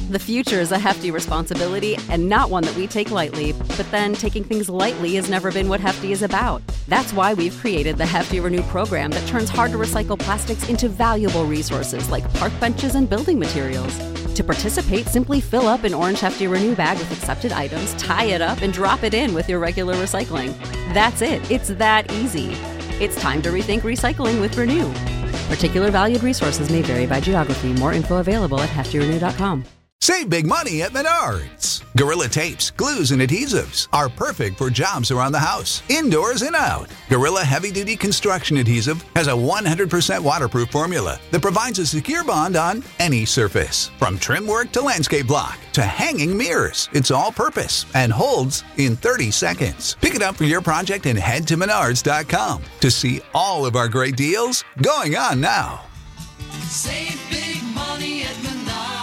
The future is a hefty responsibility and not one that we take lightly, but then taking things lightly has never been what Hefty is about. That's why we've created the Hefty Renew program that turns hard-to-recycle plastics into valuable resources like park benches and building materials. To participate, simply fill up an orange Hefty Renew bag with accepted items, tie it up, and drop it in with your regular recycling. That's it. It's that easy. It's time to rethink recycling with Renew. Particular valued resources may vary by geography. More info available at heftyrenew.com. Save big money at Menards. Gorilla tapes, glues, and adhesives are perfect for jobs around the house, indoors and out. Gorilla heavy-duty construction adhesive has a 100% waterproof formula that provides a secure bond on any surface. From trim work to landscape block to hanging mirrors, it's all-purpose and holds in 30 seconds. Pick it up for your project and head to Menards.com to see all of our great deals going on now. Save big money at Menards.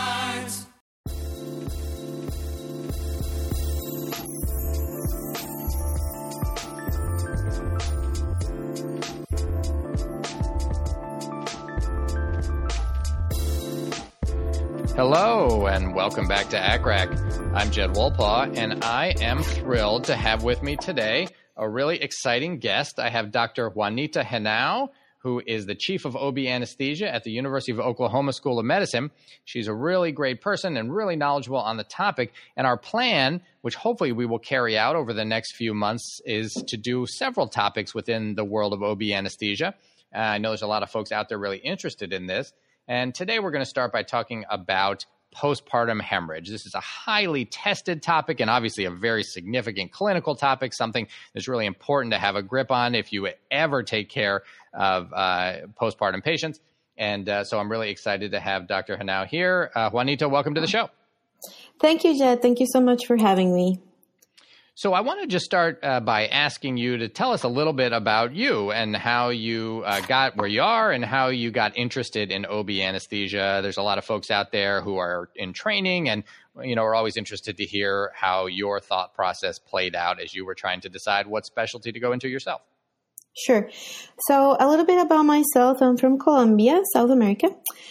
Hello, and welcome back to ACRAC. I'm Jed Wolpaw, and I am thrilled to have with me today a really exciting guest. I have Dr. Juanita Henao, who is the chief of OB anesthesia at the University of Oklahoma School of Medicine. She's a really great person and really knowledgeable on the topic. And our plan, which hopefully we will carry out over the next few months, is to do several topics within the world of OB anesthesia. I know there's a lot of folks out there really interested in this. And today we're going to start by talking about postpartum hemorrhage. This is a highly tested topic and obviously a very significant clinical topic, something that's really important to have a grip on if you ever take care of postpartum patients. And so I'm really excited to have Dr. Henao here. Juanita, welcome to the show. Thank you, Jed. Thank you so much for having me. So I want to just start by asking you to tell us a little bit about you and how you got where you are and how you got interested in OB anesthesia. There's a lot of folks out there who are in training and, are always interested to hear how your thought process played out as you were trying to decide what specialty to go into yourself. Sure. So a little bit about myself. I'm from Colombia, South America.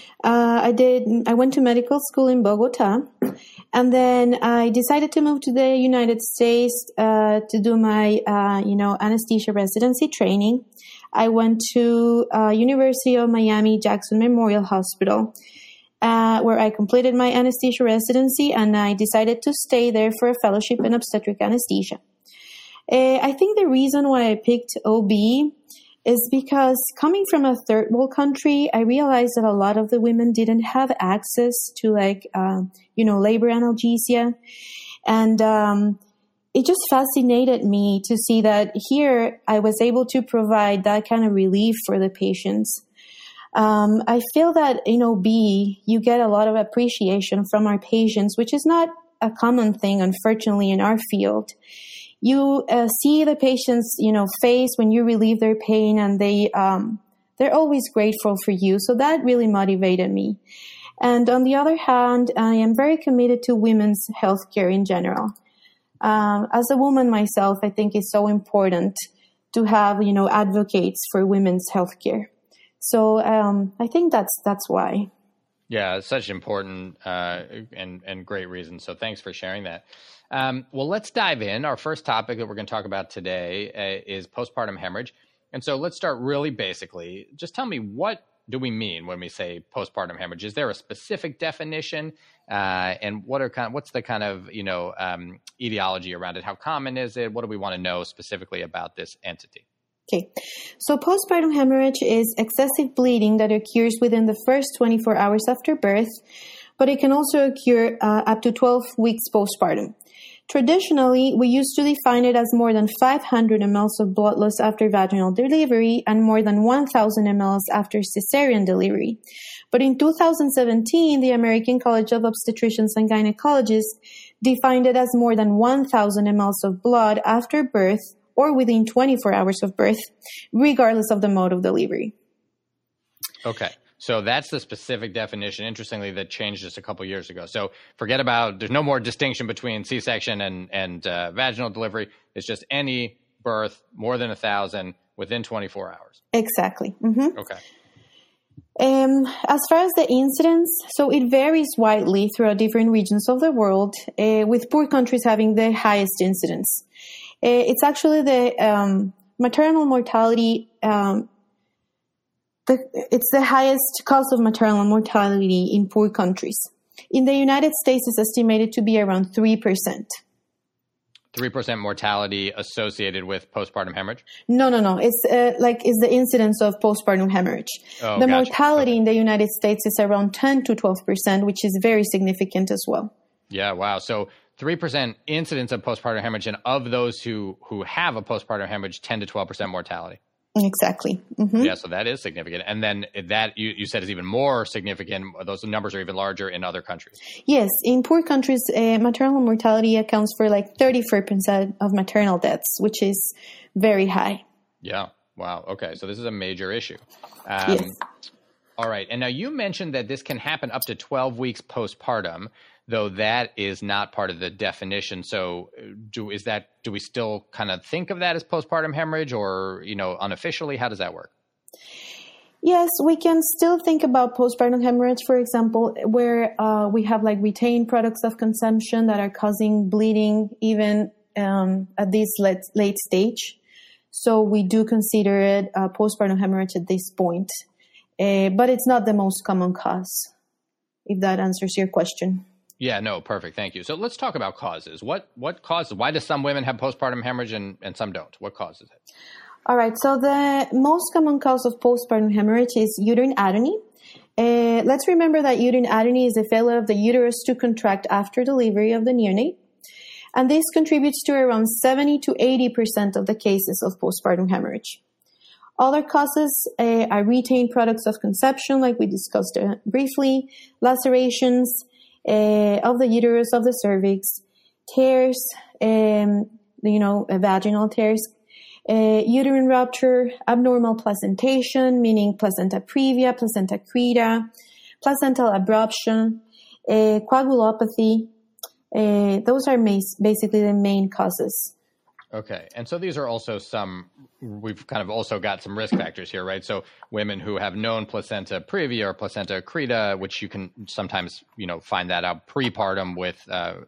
I went to medical school in Bogota, and then I decided to move to the United States to do my, anesthesia residency training. I went to University of Miami Jackson Memorial Hospital, where I completed my anesthesia residency, and I decided to stay there for a fellowship in obstetric anesthesia. I think the reason why I picked OB is because coming from a third world country, I realized that a lot of the women didn't have access to labor analgesia. And it just fascinated me to see that here I was able to provide that kind of relief for the patients. I feel that in OB, you get a lot of appreciation from our patients, which is not a common thing, unfortunately, in our field. You see the patient's, face when you relieve their pain, and they're always grateful for you. So that really motivated me. And on the other hand, I am very committed to women's healthcare in general. As a woman myself, I think it's so important to have, advocates for women's healthcare. So I think that's why. Yeah, it's such an important and great reason. So thanks for sharing that. Well, let's dive in. Our first topic that we're going to talk about today is postpartum hemorrhage. And so let's start really basically. Just tell me, what do we mean when we say postpartum hemorrhage? Is there a specific definition? And what's the kind of, etiology around it? How common is it? What do we want to know specifically about this entity? Okay, so postpartum hemorrhage is excessive bleeding that occurs within the first 24 hours after birth, but it can also occur up to 12 weeks postpartum. Traditionally, we used to define it as more than 500 mLs of blood loss after vaginal delivery and more than 1,000 mLs after cesarean delivery. But in 2017, the American College of Obstetricians and Gynecologists defined it as more than 1,000 mLs of blood after birth or within 24 hours of birth, regardless of the mode of delivery. Okay. So that's the specific definition. Interestingly, that changed just a couple of years ago. So forget about, there's no more distinction between C-section and vaginal delivery. It's just any birth more than 1,000 within 24 hours. Exactly. Mm-hmm. Okay. As far as the incidence, so it varies widely throughout different regions of the world, with poor countries having the highest incidence. It's actually the maternal mortality, it's the highest cause of maternal mortality in poor countries. In the United States, it's estimated to be around 3%. 3% mortality associated with postpartum hemorrhage? No. It's it's the incidence of postpartum hemorrhage. Oh, the gotcha. mortality in the United States is around 10 to 12%, which is very significant as well. Yeah, wow. So 3% incidence of postpartum hemorrhage, and of those who have a postpartum hemorrhage, 10 to 12% mortality. Exactly. Mm-hmm. Yeah, so that is significant. And then that you said is even more significant. Those numbers are even larger in other countries. Yes, in poor countries, maternal mortality accounts for like 34% of maternal deaths, which is very high. Yeah, wow. Okay, so this is a major issue. Yes. All right. And now you mentioned that this can happen up to 12 weeks postpartum, though that is not part of the definition. So do we still kind of think of that as postpartum hemorrhage, or, unofficially, how does that work? Yes, we can still think about postpartum hemorrhage, for example, where we have like retained products of consumption that are causing bleeding even at this late stage. So we do consider it postpartum hemorrhage at this point. But it's not the most common cause, if that answers your question. Yeah, no, perfect. Thank you. So let's talk about causes. What causes? Why do some women have postpartum hemorrhage and some don't? What causes it? All right. So the most common cause of postpartum hemorrhage is uterine atony. Let's remember that uterine atony is a failure of the uterus to contract after delivery of the neonate. And this contributes to around 70 to 80% of the cases of postpartum hemorrhage. Other causes are retained products of conception, like we discussed briefly, lacerations of the uterus, of the cervix, tears, vaginal tears, uterine rupture, abnormal placentation, meaning placenta previa, placenta creda, placental abruption, coagulopathy. Those are basically the main causes. Okay. And so these are also we've kind of also got some risk factors here, right? So women who have known placenta previa or placenta creda, which you can sometimes, find that out prepartum with,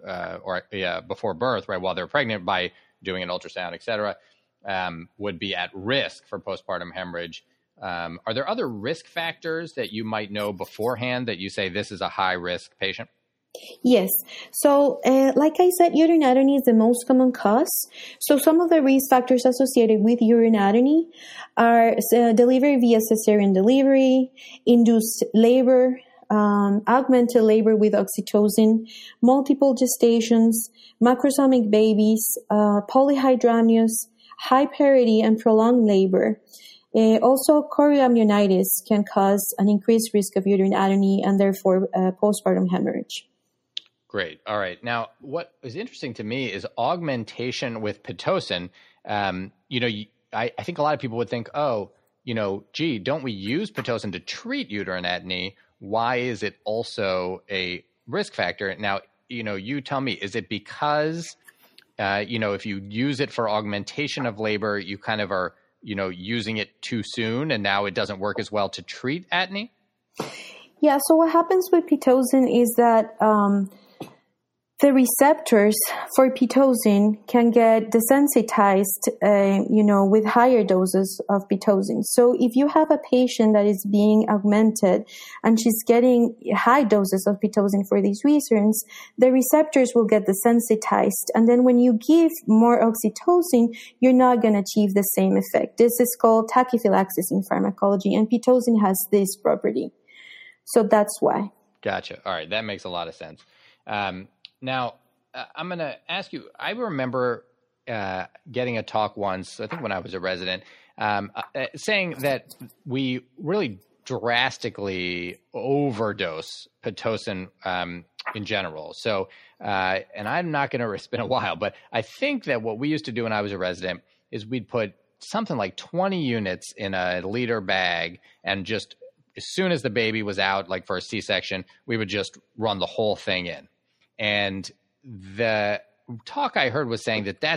before birth, right? While they're pregnant by doing an ultrasound, et cetera, would be at risk for postpartum hemorrhage. Are there other risk factors that you might know beforehand that you say this is a high risk patient? Yes. So, like I said, uterine atony is the most common cause. So some of the risk factors associated with uterine atony are delivery via cesarean delivery, induced labor, augmented labor with oxytocin, multiple gestations, macrosomic babies, polyhydramnios, high parity, and prolonged labor. Also, chorioamnionitis can cause an increased risk of uterine atony and therefore postpartum hemorrhage. Great. All right. Now, what is interesting to me is augmentation with Pitocin. I think a lot of people would think, don't we use Pitocin to treat uterine atony? Why is it also a risk factor? Now, you tell me, is it because, if you use it for augmentation of labor, you kind of are, using it too soon and now it doesn't work as well to treat atony? Yeah. So what happens with Pitocin is that, the receptors for Pitocin can get desensitized, with higher doses of Pitocin. So if you have a patient that is being augmented and she's getting high doses of Pitocin for these reasons, the receptors will get desensitized. And then when you give more oxytocin, you're not going to achieve the same effect. This is called tachyphylaxis in pharmacology, and Pitocin has this property. So that's why. Gotcha. All right. That makes a lot of sense. Now, I'm going to ask you, I remember getting a talk once, I think when I was a resident, saying that we really drastically overdose Pitocin in general. So, and I'm not going to, it's been a while, but I think that what we used to do when I was a resident is we'd put something like 20 units in a liter bag, and just as soon as the baby was out, like for a C-section, we would just run the whole thing in. And the talk I heard was saying that that's,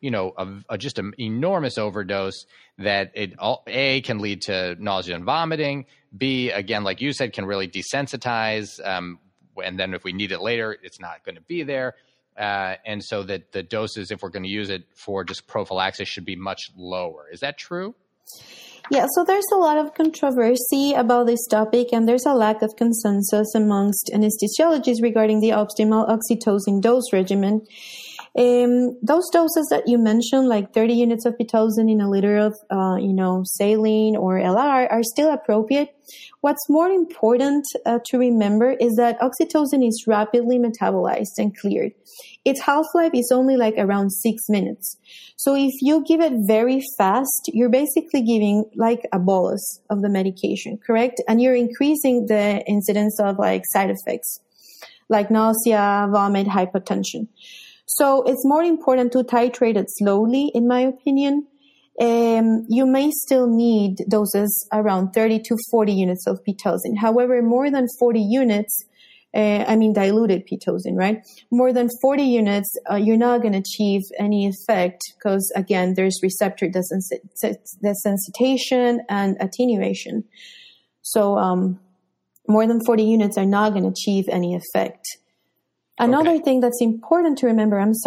just an enormous overdose that A, can lead to nausea and vomiting. B, again, like you said, can really desensitize. And then if we need it later, it's not going to be there. And so that the doses, if we're going to use it for just prophylaxis, should be much lower. Is that true? Yeah, so there's a lot of controversy about this topic, and there's a lack of consensus amongst anesthesiologists regarding the optimal oxytocin dose regimen. Those doses that you mentioned, like 30 units of Pitocin in a liter of, saline or LR, are still appropriate. What's more important to remember is that oxytocin is rapidly metabolized and cleared. Its half-life is only like around 6 minutes. So if you give it very fast, you're basically giving like a bolus of the medication, correct? And you're increasing the incidence of like side effects, like nausea, vomit, hypotension. So it's more important to titrate it slowly, in my opinion. You may still need doses around 30 to 40 units of Pitocin. However, more than 40 units, diluted Pitocin, right? More than 40 units, you're not going to achieve any effect because, again, there's receptor desensitization and attenuation. So more than 40 units are not going to achieve any effect. Another thing that's important to remember, is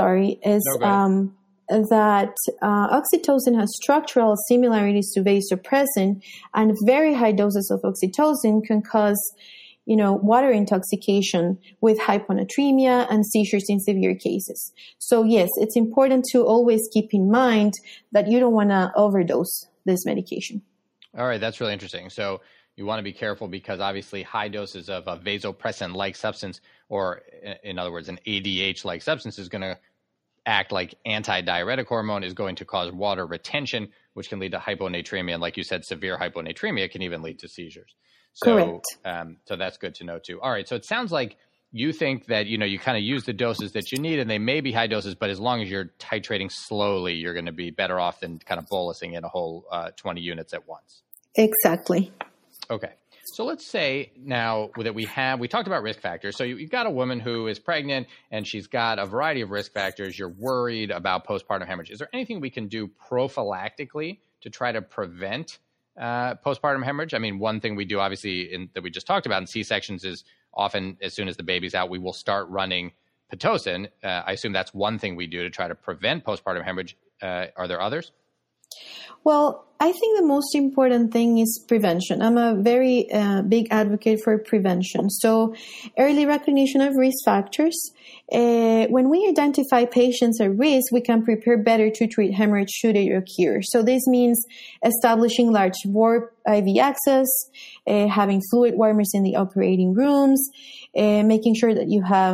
that oxytocin has structural similarities to vasopressin, and very high doses of oxytocin can cause, water intoxication with hyponatremia and seizures in severe cases. So yes, it's important to always keep in mind that you don't want to overdose this medication. All right, that's really interesting. So you want to be careful because obviously high doses of a vasopressin-like substance, or in other words, an ADH-like substance, is going to act like antidiuretic hormone, is going to cause water retention, which can lead to hyponatremia. And like you said, severe hyponatremia can even lead to seizures. So, correct. So that's good to know too. All right. So it sounds like you think that, you kind of use the doses that you need, and they may be high doses, but as long as you're titrating slowly, you're going to be better off than kind of bolusing in a whole 20 units at once. Exactly. Okay. So let's say now that we talked about risk factors. So you've got a woman who is pregnant and she's got a variety of risk factors. You're worried about postpartum hemorrhage. Is there anything we can do prophylactically to try to prevent postpartum hemorrhage? I mean, one thing we do obviously that we just talked about in C-sections is often as soon as the baby's out, we will start running Pitocin. I assume that's one thing we do to try to prevent postpartum hemorrhage. Are there others? Well, I think the most important thing is prevention. I'm a very big advocate for prevention. So early recognition of risk factors. When we identify patients at risk, we can prepare better to treat hemorrhage should it occur. So this means establishing large warp IV access, having fluid warmers in the operating rooms, making sure that you have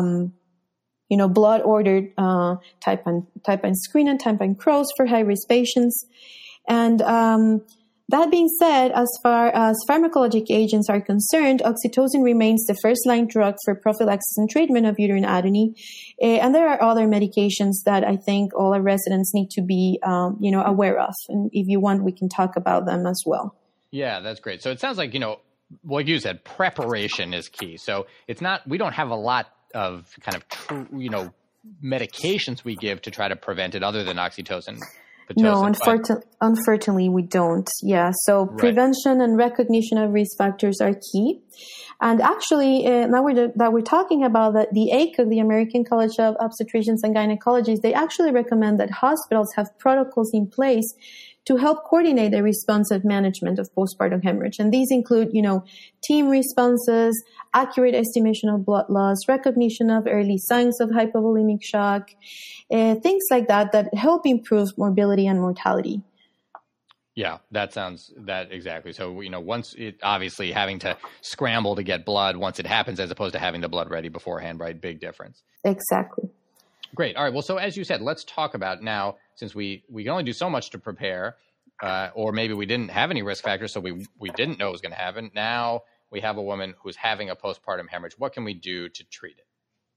blood ordered type and screen and type and cross for high-risk patients. And that being said, as far as pharmacologic agents are concerned, oxytocin remains the first-line drug for prophylaxis and treatment of uterine atony. And there are other medications that I think all our residents need to be, aware of. And if you want, we can talk about them as well. Yeah, that's great. So it sounds like, like you said, preparation is key. So we don't have a lot of kind of medications we give to try to prevent it other than oxytocin. Pitocin, no, unfortunately we don't. Yeah. So prevention and recognition of risk factors are key. And actually, now that we're talking about that, the ACOG, the American College of Obstetricians and Gynecologists, they actually recommend that hospitals have protocols in place to help coordinate the responsive management of postpartum hemorrhage. And these include, team responses, accurate estimation of blood loss, recognition of early signs of hypovolemic shock, things like that help improve morbidity and mortality. Yeah, that exactly. So, once obviously having to scramble to get blood once it happens as opposed to having the blood ready beforehand, right? Big difference. Exactly. Great. All right. Well, so as you said, let's talk about now, since we can only do so much to prepare, or maybe we didn't have any risk factors, so we didn't know it was going to happen. Now we have a woman who's having a postpartum hemorrhage. What can we do to treat it?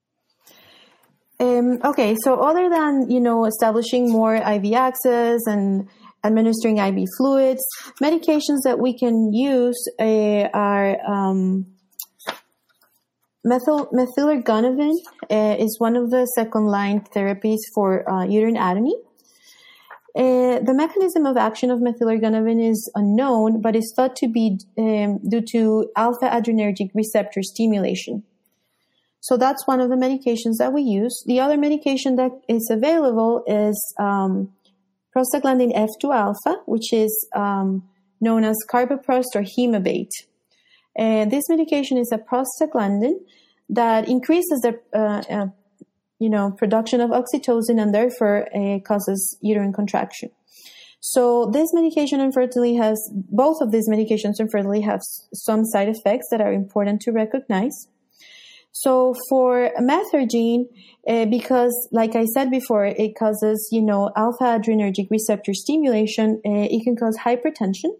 Okay. So other than, establishing more IV access and administering IV fluids, medications that we can use are methylorgonavin is one of the second-line therapies for uterine atony. The mechanism of action of methylorganovin is unknown, but is thought to be due to alpha-adrenergic receptor stimulation. So that's one of the medications that we use. The other medication that is available is prostaglandin F2 alpha, which is known as carbaprost or Hemabate. This medication is a prostaglandin that increases the production of oxytocin and therefore causes uterine contraction. So both of these medications unfortunately have some side effects that are important to recognize. So for methergine, because like I said before, it causes, alpha-adrenergic receptor stimulation, it can cause hypertension.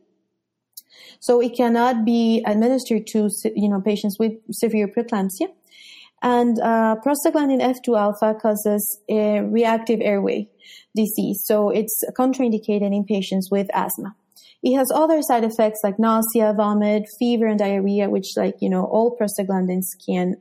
So it cannot be administered to, patients with severe preeclampsia. And prostaglandin F2 alpha causes a reactive airway disease. So it's contraindicated in patients with asthma. It has other side effects like nausea, vomit, fever, and diarrhea, which all prostaglandins can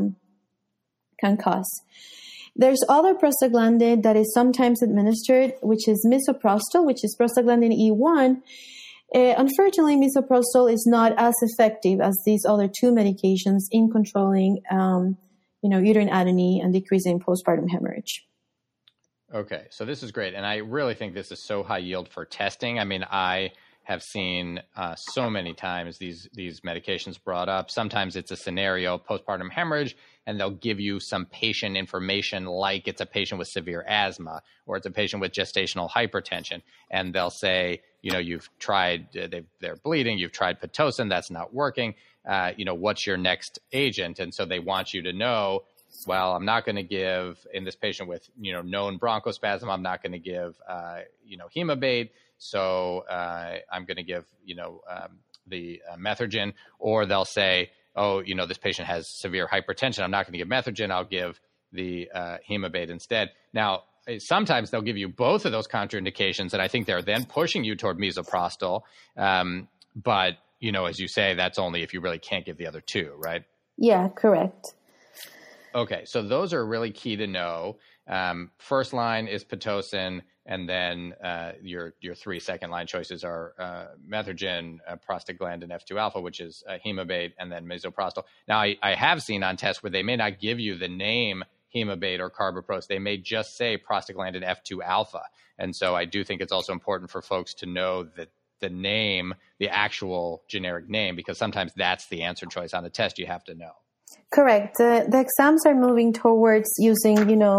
cause. There's other prostaglandin that is sometimes administered, which is misoprostol, which is prostaglandin E1. Unfortunately, misoprostol is not as effective as these other two medications in controlling, uterine atony and decreasing postpartum hemorrhage. Okay, so this is great. And I really think this is so high yield for testing. I mean, I have seen so many times these medications brought up. Sometimes it's a scenario, postpartum hemorrhage, and they'll give you some patient information like it's a patient with severe asthma or it's a patient with gestational hypertension. And they'll say, you've tried, they're bleeding, you've tried Pitocin, that's not working. What's your next agent? And so they want you to know, well, I'm not going to give, in this patient with, known bronchospasm, I'm not going to give, Hemabate. So I'm going to give, the methergine, or they'll say, oh, this patient has severe hypertension. I'm not going to give methergine. I'll give the Hemabate instead. Now, sometimes they'll give you both of those contraindications, and I think they're then pushing you toward misoprostol. But, as you say, that's only if you really can't give the other two, right? Yeah, correct. Okay, so those are really key to know. First line is Pitocin, and then your three second line choices are methergine, prostaglandin F2 alpha, which is Hemabate, and then misoprostol. Now, I have seen on tests where they may not give you the name Hemabate or carbaprost. They may just say prostaglandin F2 alpha. And so I do think it's also important for folks to know that the name, the actual generic name, because sometimes that's the answer choice on the test you have to know. Correct. The exams are moving towards using,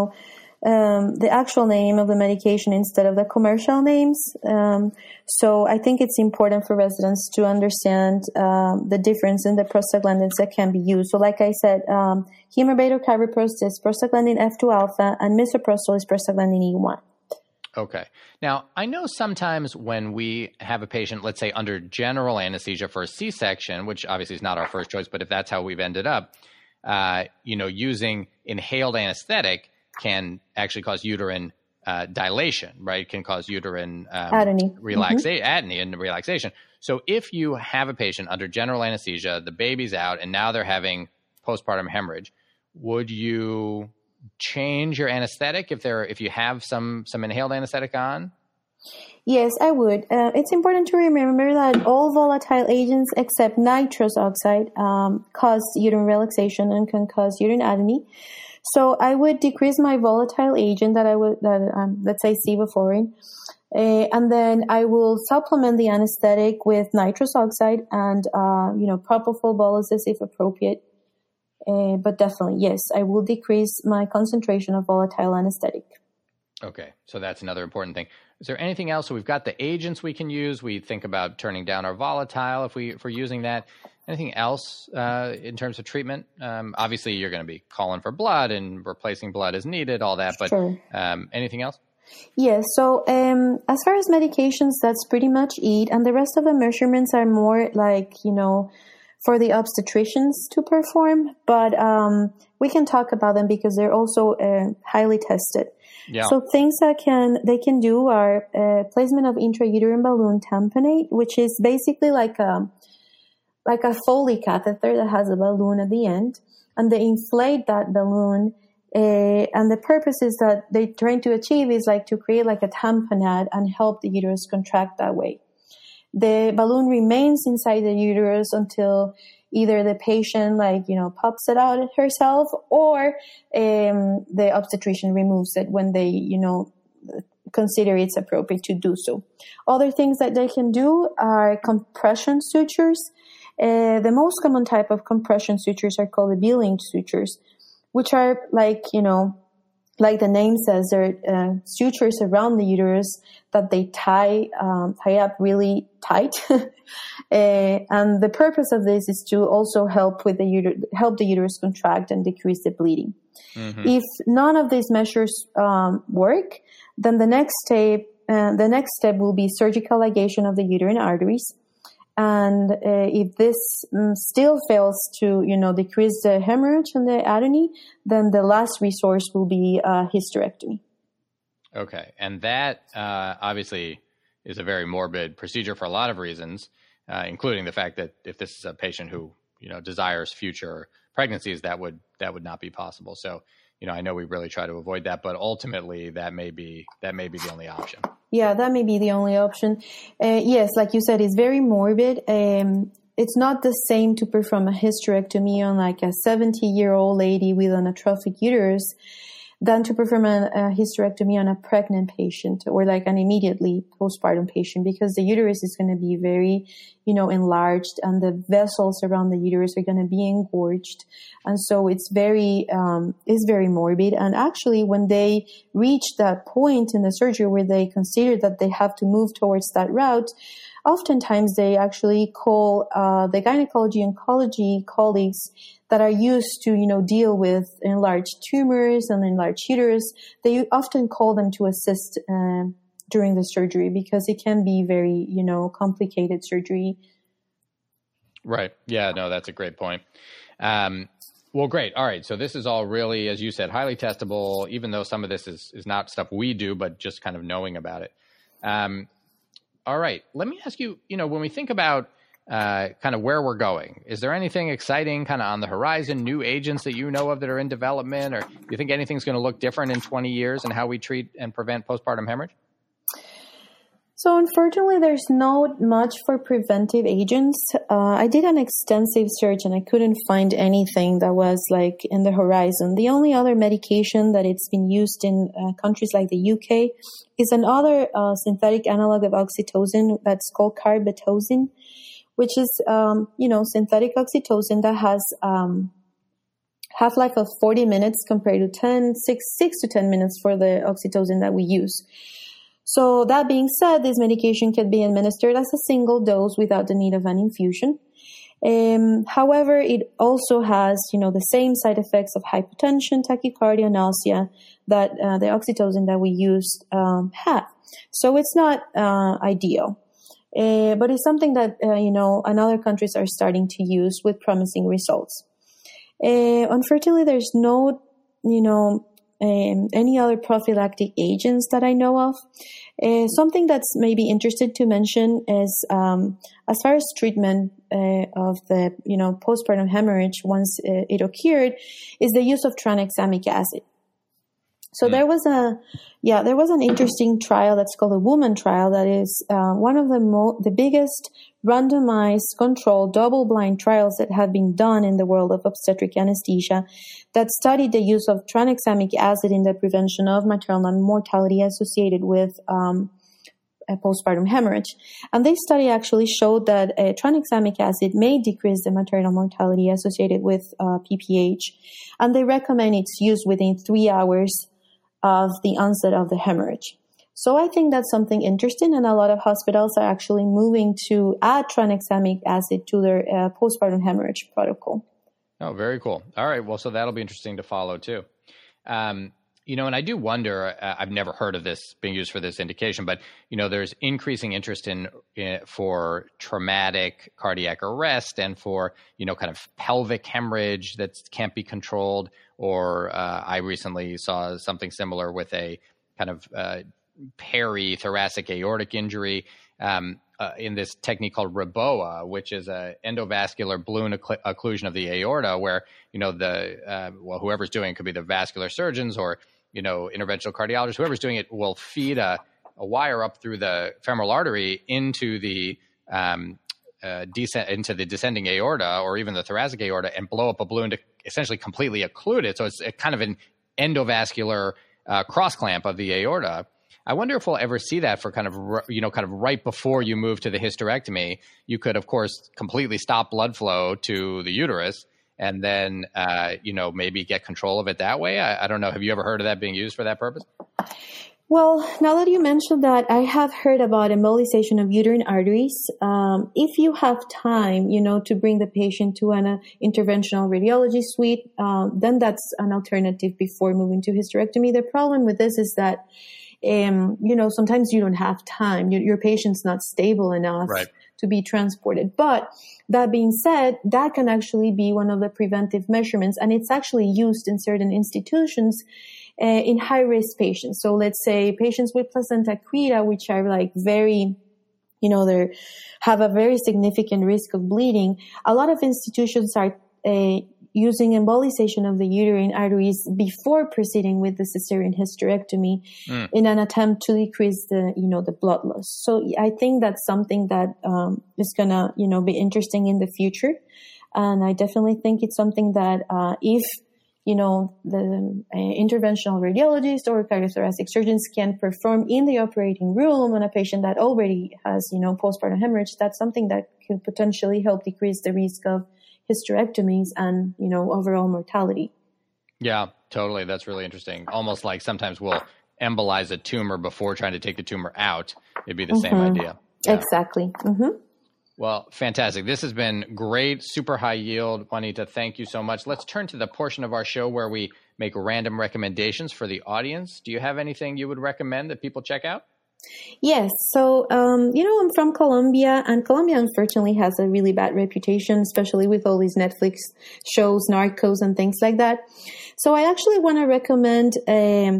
the actual name of the medication instead of the commercial names. So I think it's important for residents to understand the difference in the prostaglandins that can be used. So like I said, Hemabate or carbaprost is prostaglandin F2 alpha, and misoprostol is prostaglandin E1. Okay. Now, I know sometimes when we have a patient, let's say under general anesthesia for a C-section, which obviously is not our first choice, but if that's how we've ended up, using inhaled anesthetic can actually cause uterine dilation, right? It can cause uterine atony and relaxation. So if you have a patient under general anesthesia, the baby's out, and now they're having postpartum hemorrhage, would you change your anesthetic if you have some inhaled anesthetic on? Yes, I would. It's important to remember that all volatile agents except nitrous oxide cause uterine relaxation and can cause uterine atony. So I would decrease my volatile agent let's say sevoflurane, and then I will supplement the anesthetic with nitrous oxide and propofol boluses if appropriate. But definitely, yes, I will decrease my concentration of volatile anesthetic. Okay, so that's another important thing. Is there anything else? So we've got the agents we can use. We think about turning down our volatile if we're using that. Anything else in terms of treatment? Obviously, you're going to be calling for blood and replacing blood as needed, all that. But sure. Anything else? Yes. So as far as medications, that's pretty much it. And the rest of the measurements are more like, for the obstetricians to perform. But we can talk about them because they're also highly tested. Yeah. So things that they can do are placement of intrauterine balloon tamponade, which is basically like a Foley catheter that has a balloon at the end, and they inflate that balloon And the purpose is that they're trying to achieve is like to create like a tamponade and help the uterus contract that way. The balloon remains inside the uterus until either the patient pops it out herself, or the obstetrician removes it when they, consider it's appropriate to do so. Other things that they can do are compression sutures. The most common type of compression sutures are called the Behling sutures, which are like the name says, they're sutures around the uterus that they tie up really tight. And the purpose of this is to also help the uterus contract and decrease the bleeding. Mm-hmm. If none of these measures work, then the next step will be surgical ligation of the uterine arteries. And if this still fails to, decrease the hemorrhage and the atony, then the last resource will be hysterectomy. Okay. And that obviously is a very morbid procedure for a lot of reasons, including the fact that if this is a patient who, desires future pregnancies, that would not be possible. So, I know we really try to avoid that, but ultimately that may be the only option. Yeah, that may be the only option. Yes, like you said, it's very morbid. It's not the same to perform a hysterectomy on like a 70-year-old lady with an atrophic uterus than to perform a hysterectomy on a pregnant patient or like an immediately postpartum patient, because the uterus is going to be very, enlarged, and the vessels around the uterus are going to be engorged. And so it's very morbid. And actually, when they reach that point in the surgery where they consider that they have to move towards that route, oftentimes they actually call the gynecology oncology colleagues that are used to, deal with enlarged tumors and enlarged uterus. They often call them to assist during the surgery, because it can be very, complicated surgery. Right. Yeah, no, that's a great point. Well, great. All right. So this is all really, as you said, highly testable, even though some of this is not stuff we do, but just kind of knowing about it. All right. Let me ask you, when we think about kind of where we're going, is there anything exciting kind of on the horizon, new agents that you know of that are in development, or do you think anything's going to look different in 20 years in how we treat and prevent postpartum hemorrhage? So unfortunately, there's not much for preventive agents. I did an extensive search and I couldn't find anything that was like in the horizon. The only other medication that it's been used in countries like the UK is another synthetic analog of oxytocin that's called carbetocin, which is, synthetic oxytocin that has half-life of 40 minutes compared to 6 to 10 minutes for the oxytocin that we use. So that being said, this medication can be administered as a single dose without the need of an infusion. However, it also has, the same side effects of hypotension, tachycardia, nausea that the oxytocin that we used have. So it's not ideal. But it's something that, and other countries are starting to use with promising results. Unfortunately, there's no, any other prophylactic agents that I know of. Something that's maybe interested to mention is, as far as treatment of the, postpartum hemorrhage once it occurred, is the use of tranexamic acid. So there was an interesting trial that's called the Woman trial that is one of the biggest randomized controlled double-blind trials that have been done in the world of obstetric anesthesia that studied the use of tranexamic acid in the prevention of maternal mortality associated with a postpartum hemorrhage. And this study actually showed that tranexamic acid may decrease the maternal mortality associated with PPH, and they recommend its use within 3 hours of the onset of the hemorrhage. So I think that's something interesting, and a lot of hospitals are actually moving to add tranexamic acid to their postpartum hemorrhage protocol. Oh, very cool. All right. Well, so that'll be interesting to follow too. And I do wonder, I've never heard of this being used for this indication, but, there's increasing interest for traumatic cardiac arrest and for, kind of pelvic hemorrhage that can't be controlled. Or I recently saw something similar with a kind of perithoracic aortic injury. in this technique called REBOA, which is a endovascular balloon occlusion of the aorta, where whoever's doing it could be the vascular surgeons or interventional cardiologists. Whoever's doing it will feed a wire up through the femoral artery into the descending aorta or even the thoracic aorta and blow up a balloon to essentially completely occlude it. So it's a kind of an endovascular cross clamp of the aorta. I wonder if we'll ever see that for kind of right before you move to the hysterectomy. You could, of course, completely stop blood flow to the uterus and then, maybe get control of it that way. I don't know. Have you ever heard of that being used for that purpose? Well, now that you mentioned that, I have heard about embolization of uterine arteries. If you have time, to bring the patient to an interventional radiology suite, then that's an alternative before moving to hysterectomy. The problem with this is that, sometimes you don't have time. Your patient's not stable enough to be transported. But that being said, that can actually be one of the preventive measurements, and it's actually used in certain institutions in high-risk patients. So let's say patients with placenta creta, which are like very, they have a very significant risk of bleeding. A lot of institutions are using embolization of the uterine arteries before proceeding with the cesarean hysterectomy in an attempt to decrease the blood loss. So I think that's something that is gonna, be interesting in the future. And I definitely think it's something that if the interventional radiologist or cardiothoracic surgeons can perform in the operating room on a patient that already has, postpartum hemorrhage, that's something that could potentially help decrease the risk of hysterectomies and, overall mortality. Yeah, totally. That's really interesting. Almost like sometimes we'll embolize a tumor before trying to take the tumor out. It'd be the same idea. Yeah. Exactly. Mm-hmm. Well, fantastic. This has been great, super high yield. Juanita, thank you so much. Let's turn to the portion of our show where we make random recommendations for the audience. Do you have anything you would recommend that people check out? Yes. So, I'm from Colombia, and Colombia unfortunately has a really bad reputation, especially with all these Netflix shows, Narcos and things like that. So I actually want to recommend an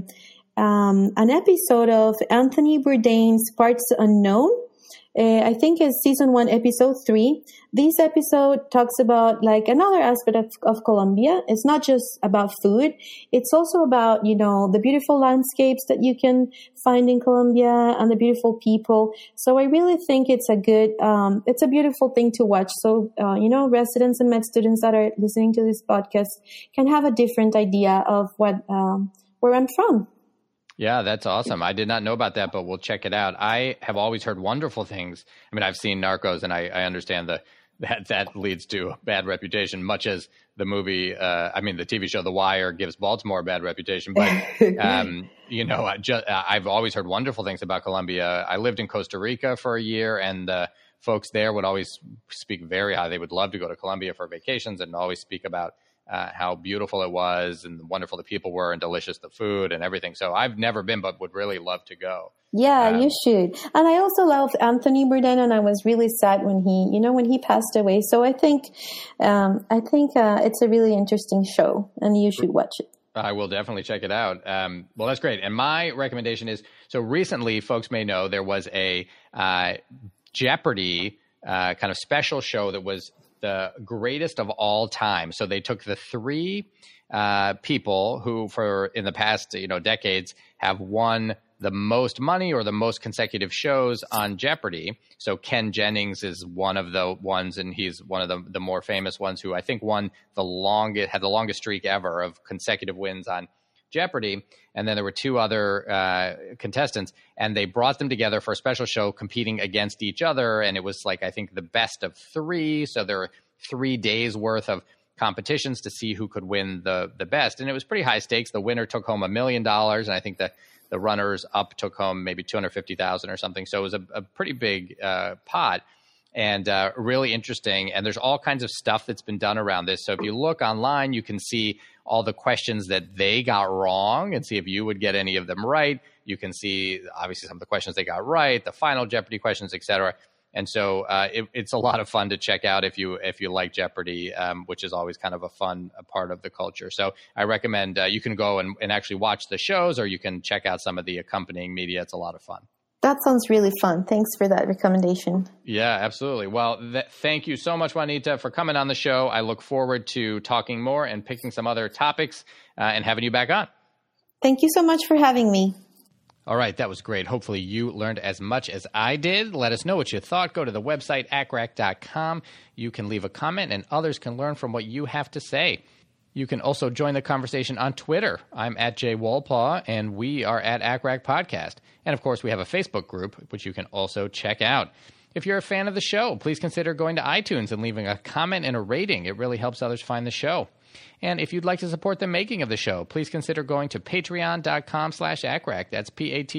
episode of Anthony Bourdain's Parts Unknown. I think it's season 1, episode 3. This episode talks about like another aspect of Colombia. It's not just about food. It's also about, the beautiful landscapes that you can find in Colombia and the beautiful people. So I really think it's it's a beautiful thing to watch. So, residents and med students that are listening to this podcast can have a different idea of where I'm from. Yeah, that's awesome. I did not know about that, but we'll check it out. I have always heard wonderful things. I mean, I've seen Narcos, and I understand that leads to a bad reputation, much as the movie, the TV show The Wire gives Baltimore a bad reputation. But, I've always heard wonderful things about Colombia. I lived in Costa Rica for a year, and folks there would always speak very high. They would love to go to Colombia for vacations and always speak about how beautiful it was and wonderful the people were and delicious the food and everything. So I've never been, but would really love to go. Yeah, you should. And I also love Anthony Bourdain, and I was really sad when he passed away. So I think it's a really interesting show, and you should watch it. I will definitely check it out. Well, that's great. And my recommendation is, so recently, folks may know there was a Jeopardy kind of special show that was the greatest of all time. So they took the 3 people who in the past, decades have won the most money or the most consecutive shows on Jeopardy. So Ken Jennings is one of the ones, and he's one of the more famous ones who I think had the longest streak ever of consecutive wins on Jeopardy. And then there were 2 other contestants, and they brought them together for a special show competing against each other. And it was like, I think, the best of 3. So there were 3 days worth of competitions to see who could win the best. And it was pretty high stakes. The winner took home $1 million. And I think the runners up took home maybe $250,000 or something. So it was a pretty big pot. And really interesting. And there's all kinds of stuff that's been done around this. So if you look online, you can see all the questions that they got wrong and see if you would get any of them right. You can see, obviously, some of the questions they got right, the final Jeopardy questions, et cetera. And so it's a lot of fun to check out if you like Jeopardy, which is always kind of a fun part of the culture. So I recommend you can go and actually watch the shows, or you can check out some of the accompanying media. It's a lot of fun. That sounds really fun. Thanks for that recommendation. Yeah, absolutely. Well, thank you so much, Juanita, for coming on the show. I look forward to talking more and picking some other topics and having you back on. Thank you so much for having me. All right, that was great. Hopefully you learned as much as I did. Let us know what you thought. Go to the website, acrac.com. You can leave a comment, and others can learn from what you have to say. You can also join the conversation on Twitter. I'm at Jay Wolpaw, and we are at ACRAC Podcast. And, of course, we have a Facebook group, which you can also check out. If you're a fan of the show, please consider going to iTunes and leaving a comment and a rating. It really helps others find the show. And if you'd like to support the making of the show, please consider going to patreon.com/ACRAC. That's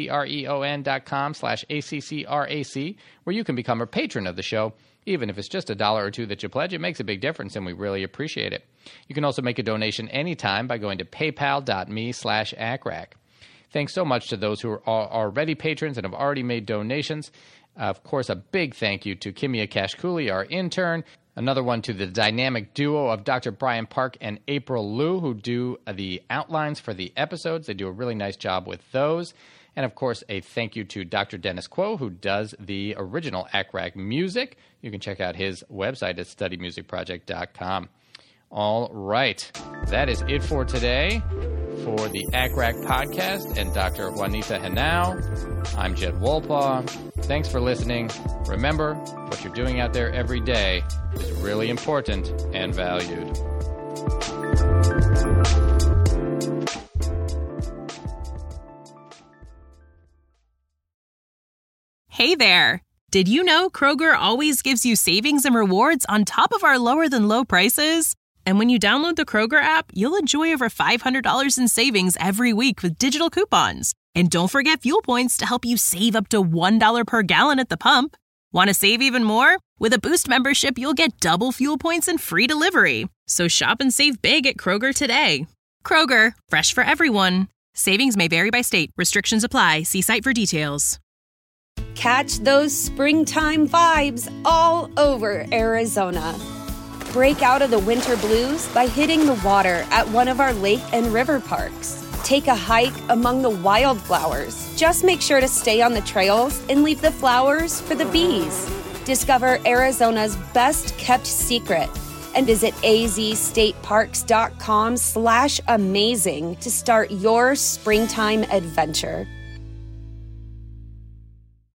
patreon.com/ACCRAC, where you can become a patron of the show. Even if it's just $1 or $2 that you pledge, it makes a big difference, and we really appreciate it. You can also make a donation anytime by going to paypal.me/ACRAC. Thanks so much to those who are already patrons and have already made donations. Of course, a big thank you to Kimia Kashkuli, our intern. Another one to the dynamic duo of Dr. Brian Park and April Liu, who do the outlines for the episodes. They do a really nice job with those. And, of course, a thank you to Dr. Dennis Quo, who does the original ACRAC music. You can check out his website at studymusicproject.com. All right. That is it for today for the ACRAC podcast and Dr. Juanita Henao. I'm Jed Wolpaw. Thanks for listening. Remember, what you're doing out there every day is really important and valued. Hey there! Did you know Kroger always gives you savings and rewards on top of our lower-than-low prices? And when you download the Kroger app, you'll enjoy over $500 in savings every week with digital coupons. And don't forget fuel points to help you save up to $1 per gallon at the pump. Want to save even more? With a Boost membership, you'll get double fuel points and free delivery. So shop and save big at Kroger today. Kroger, fresh for everyone. Savings may vary by state. Restrictions apply. See site for details. Catch those springtime vibes all over Arizona. Break out of the winter blues by hitting the water at one of our lake and river parks. Take a hike among the wildflowers. Just make sure to stay on the trails and leave the flowers for the bees. Discover Arizona's best-kept secret and visit azstateparks.com/amazing to start your springtime adventure.